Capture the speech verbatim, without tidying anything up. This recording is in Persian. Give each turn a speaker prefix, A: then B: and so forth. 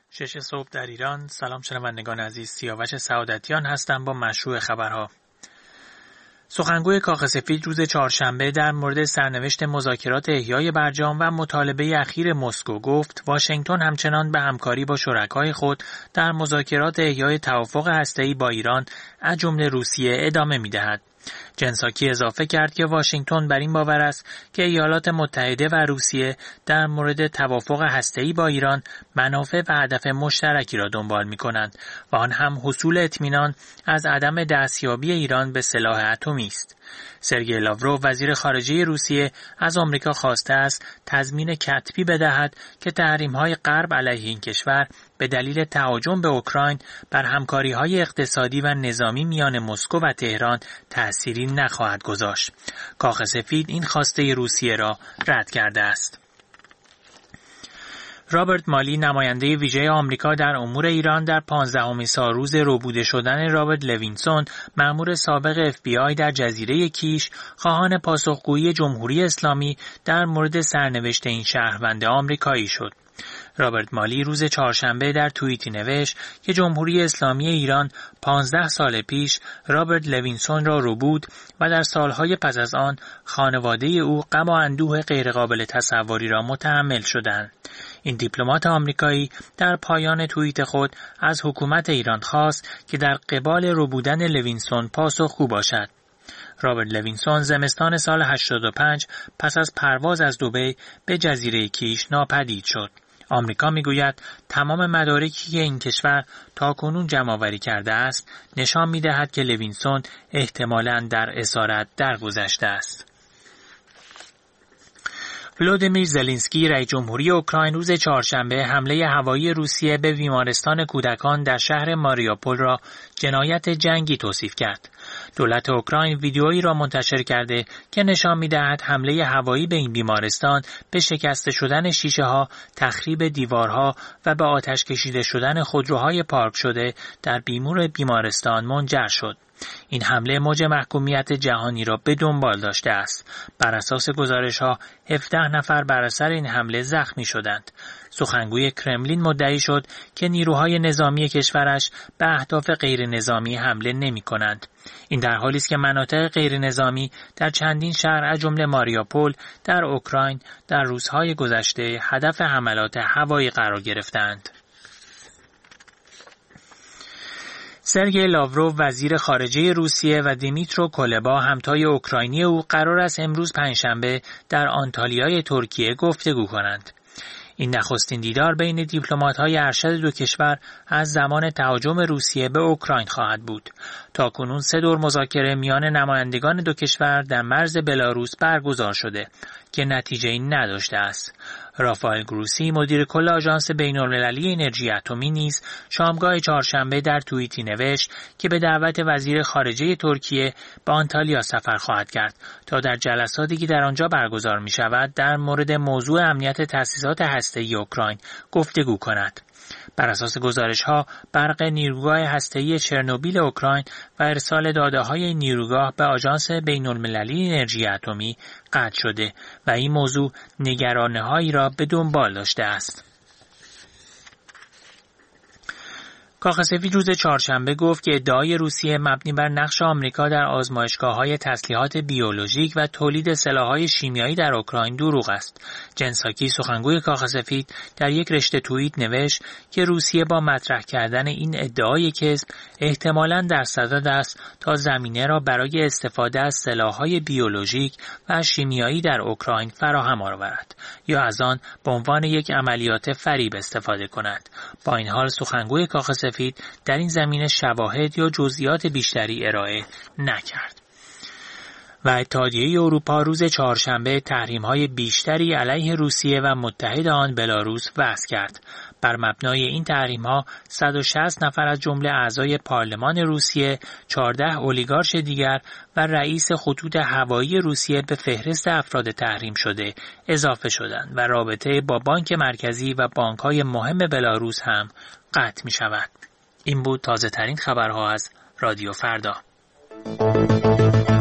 A: شش صبح در ایران. سلام شنوندگان عزیز، سیاوش سعادتیان هستم با مشروع خبرها. سخنگوی کاخ سفید روز چهارشنبه در مورد سرنوشت مذاکرات احیای برجام و مطالبه اخیر مسکو گفت واشنگتن همچنان به همکاری با شرکای خود در مذاکرات احیای توافق هسته‌ای با ایران از جمله روسیه ادامه می‌دهد. جن ساکی اضافه کرد که واشنگتن بر این باور است که ایالات متحده و روسیه در مورد توافق هسته‌ای با ایران منافع و هدف مشترکی را دنبال می‌کنند و آن هم حصول اطمینان از عدم دستیابی ایران به سلاح اتمی است. سرگئی لاوروف وزیر خارجه روسیه از آمریکا خواسته است تضمین کتبی بدهد که تحریم‌های غرب علیه این کشور به دلیل تهاجم به اوکراین بر همکاری‌های اقتصادی و نظامی میان مسکو و تهران تأثیری نخواهد گذاشت. کاخ سفید این خواسته روسیه را رد کرده است. رابرت مالی نماینده ویژه آمریکا در امور ایران در پانزدهمین سالروز ربوده شدن رابرت لوینسون مأمور سابق اف بی آی در جزیره کیش خواهان پاسخگویی جمهوری اسلامی در مورد سرنوشت این شهروند آمریکایی شد. رابرت مالی روز چهارشنبه در توییتی نوشت که جمهوری اسلامی ایران پانزده سال پیش رابرت لوینسون را ربود و در سالهای پس از آن خانواده او غم و اندوه غیرقابل تصوری را متحمل شدند. این دیپلمات آمریکایی در پایان توییت خود از حکومت ایران خواست که در قبال ربودن لوینسون پاسخگو باشد. رابرت لوینسون زمستان سال هشتاد و پنج پس از پرواز از دبی به جزیره کیش ناپدید شد. آمریکا میگوید تمام مدارکی که این کشور تاکنون جمع‌آوری کرده است نشان می‌دهد که لوینسون احتمالاً در اسارت درگذشته است. ولودیمیر زلنسکی رئیس جمهوری اوکراین روز چهارشنبه حمله هوایی روسیه به بیمارستان کودکان در شهر ماریوپول را جنایت جنگی توصیف کرد. دولت اوکراین ویدیویی را منتشر کرده که نشان می‌دهد حمله هوایی به این بیمارستان به شکسته شدن شیشه‌ها، تخریب دیوارها و به آتش کشیده شدن خودروهای پارک شده در بیمور بیمارستان منجر شد. این حمله موج محکومیت جهانی را به دنبال داشته است. بر اساس گزارش‌ها هفده نفر بر اثر این حمله زخمی شدند. سخنگوی کرملین مدعی شد که نیروهای نظامی کشورش به اهداف غیر نظامی حمله نمی‌کنند. این در حالی است که مناطق غیر نظامی در چندین شهر از جمله ماریوپول در اوکراین در روزهای گذشته هدف حملات هوایی قرار گرفتند. سرگئی لاوروف وزیر خارجه روسیه و دیمیترو کلبا همتای اوکراینی او قرار است امروز پنجشنبه در آنتالیای ترکیه گفتگو کنند. این نخستین دیدار بین دیپلمات‌های ارشد دو کشور از زمان تهاجم روسیه به اوکراین خواهد بود. تاکنون سه دور مذاکره میان نمایندگان دو کشور در مرز بلاروس برگزار شده که نتیجه‌ای نداشته است. رافائل گروسی مدیر کل آژانس بین‌المللی انرژی اتمی نیز شامگاه چهارشنبه در توییتی نوشت که به دعوت وزیر خارجه ترکیه به آنتالیا سفر خواهد کرد تا در جلساتی که در آنجا برگزار می شود در مورد موضوع امنیت تأسیسات هسته‌ای اوکراین گفتگو کند. بر اساس گزارش‌ها برق نیروگاه هسته‌ای چرنوبیل اوکراین و ارسال داده‌های این نیروگاه به آژانس بین‌المللی انرژی اتمی قطع شده و این موضوع نگرانی‌هایی را به دنبال داشته است. کاخ سفید روز چهارشنبه گفت که ادعای روسیه مبنی بر نقش آمریکا در آزمایشگاه‌های تسلیحات بیولوژیک و تولید سلاح‌های شیمیایی در اوکراین دروغ است. جن ساکی سخنگوی کاخ سفید در یک رشته توییت نوشت که روسیه با مطرح کردن این ادعای کذب احتمالاً در صدد است تا زمینه را برای استفاده از سلاح‌های بیولوژیک و شیمیایی در اوکراین فراهم آورد یا از آن به عنوان یک عملیات فریب استفاده کند. با این حال سخنگوی کاخ سفید در این زمینه شواهد یا جزئیات بیشتری ارائه نکرد. و اتحادیه اروپا روز چهارشنبه تحریم‌های بیشتری علیه روسیه و متحد آن بلاروس وضع کرد. بر مبنای این تحریم‌ها صد و شصت نفر از جمله اعضای پارلمان روسیه، چهارده اولیگارش دیگر و رئیس خطوط هوایی روسیه به فهرست افراد تحریم شده اضافه شدند و رابطه با بانک مرکزی و بانک‌های مهم بلاروس هم قطع می‌شود. این بود تازه‌ترین خبرها از رادیو فردا.